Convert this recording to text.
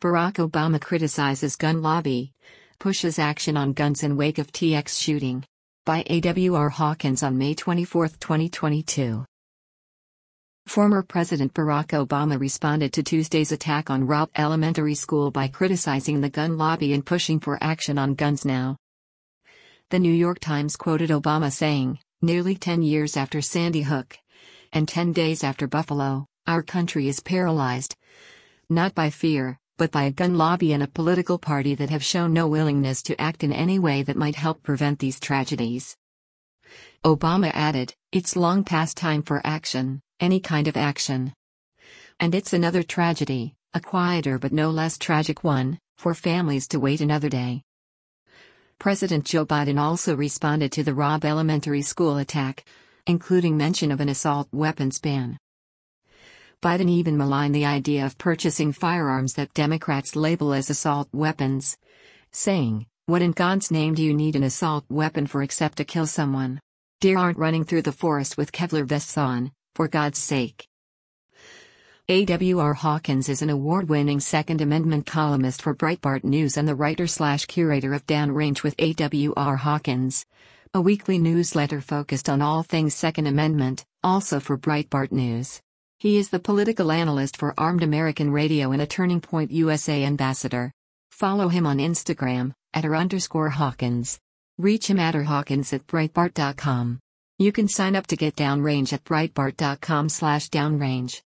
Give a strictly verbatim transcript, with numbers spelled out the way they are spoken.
Barack Obama criticizes gun lobby, pushes action on guns in wake of T X shooting. By A W R Hawkins on May twenty-fourth, twenty twenty-two. Former President Barack Obama responded to Tuesday's attack on Robb Elementary School by criticizing the gun lobby and pushing for action on guns now. The New York Times quoted Obama saying, "Nearly ten years after Sandy Hook, and ten days after Buffalo, our country is paralyzed. Not by fear, but by a gun lobby and a political party that have shown no willingness to act in any way that might help prevent these tragedies." Obama added, "It's long past time for action, any kind of action. And it's another tragedy, a quieter but no less tragic one, for families to wait another day." President Joe Biden also responded to the Robb Elementary School attack, including mention of an assault weapons ban. Biden even maligned the idea of purchasing firearms that Democrats label as assault weapons, saying, "What in God's name do you need an assault weapon for except to kill someone? Deer aren't running through the forest with Kevlar vests on, for God's sake." A W R Hawkins is an award-winning Second Amendment columnist for Breitbart News and the writer-slash-curator of Downrange with A W R Hawkins, a weekly newsletter focused on all things Second Amendment, also for Breitbart News. He is the political analyst for Armed American Radio and a Turning Point U S A ambassador. Follow him on Instagram, at r underscore Hawkins. Reach him at rhawkins at breitbart dot com. You can sign up to get Downrange at breitbart dot com slash downrange.